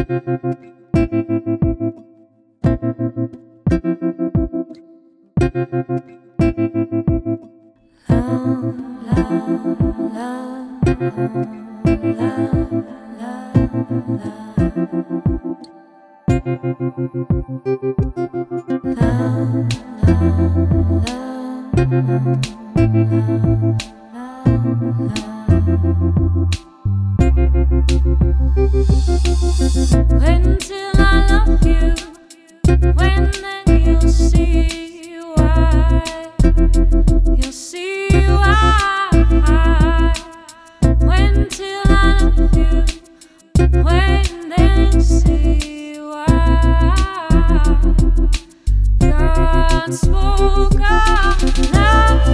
When till I love you, when then you'll see why, you'll see why. When till I love you, when then you'll see why. God spoke of love.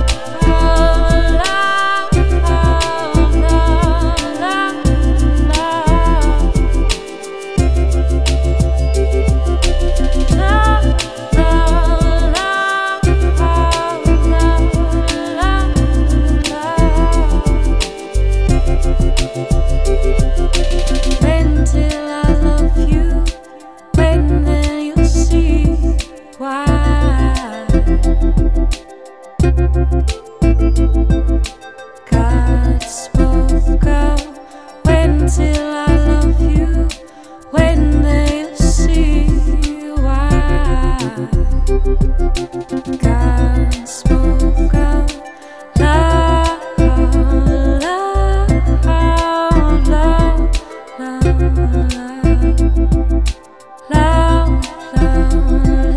God spoke of when till I love you, when they'll see why. God spoke of love, love, love, love, love, love,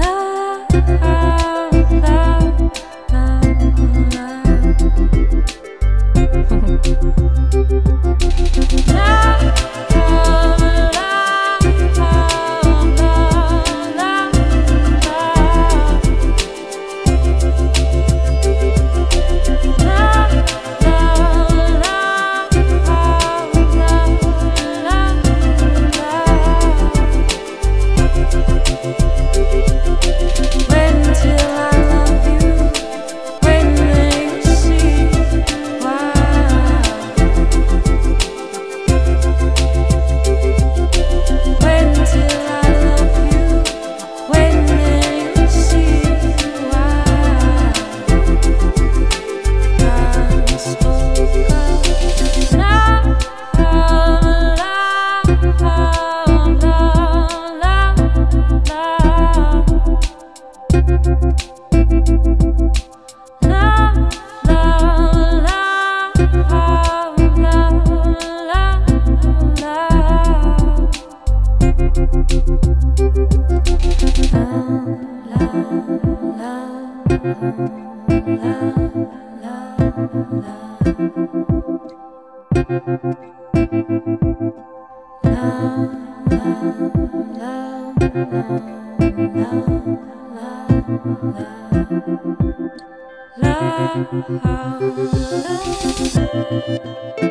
love, love, love.